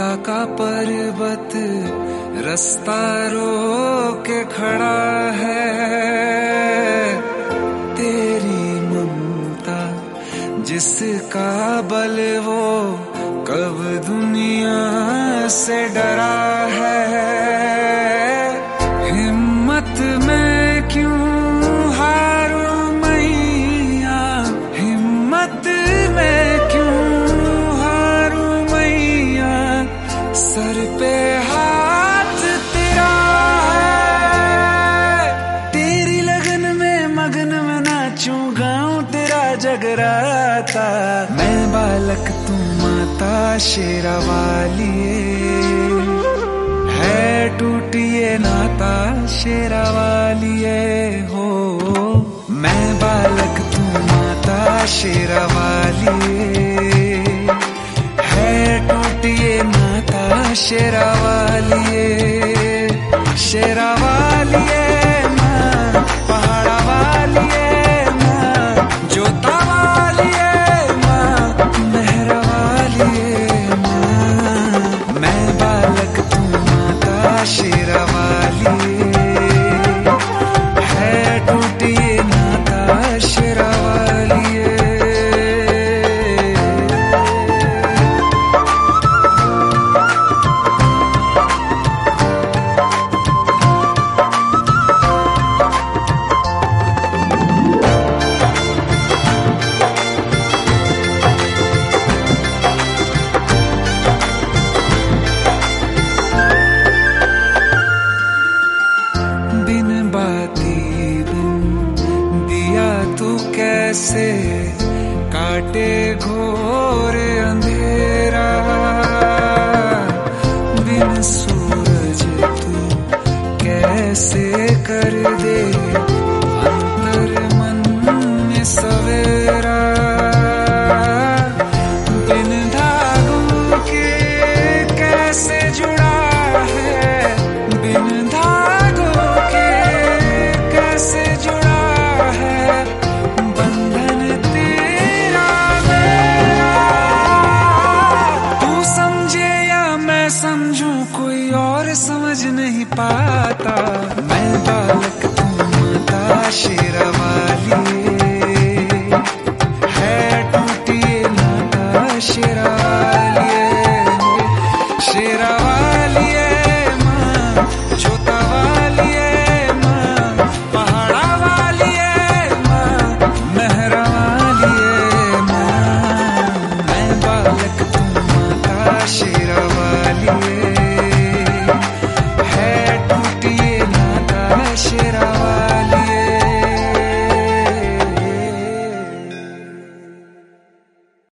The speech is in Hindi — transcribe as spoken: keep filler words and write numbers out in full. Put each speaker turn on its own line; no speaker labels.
चिंता का पर्वत रास्ता रोके खड़ा है। तेरी ममता जिसका बल वो कब दुनिया से डरा है। हिम्मत में क्यों हारूं मैया, हिम्मत में क्यों हारूं मैया, सर पे हाथ तेरा है। तेरी लगन में मगन में नाचूं गाऊं तेरा जगराता। मैं बालक तू माता शेरा वालिए, है टूटिए नाता शेरा वालिए हो। मैं बालक तू माता शेरा वालिए, है टूटिए नाता शेरा वालिए। शेरा वालिए माँ, पहाड़ा वालिए माँ, जोता वालिए माँ, मेहरा वालिए माँ। मैं बालक तू माता शेरा वालिए, है टूटिए नाता शेरा वालिए। बिन बाती बिन दिया तू कैसे काटे घोर अंधेरा। बिन सूरज तू कैसे कर दे अंतर मन में सवेरा। बिन धागों के कैसे जुड़ा है, बिन धागों के कैसे जुड़ा है बंधन तेरा मेरा। तू समझे या मैं समझूं कोई और समझ नहीं पाता।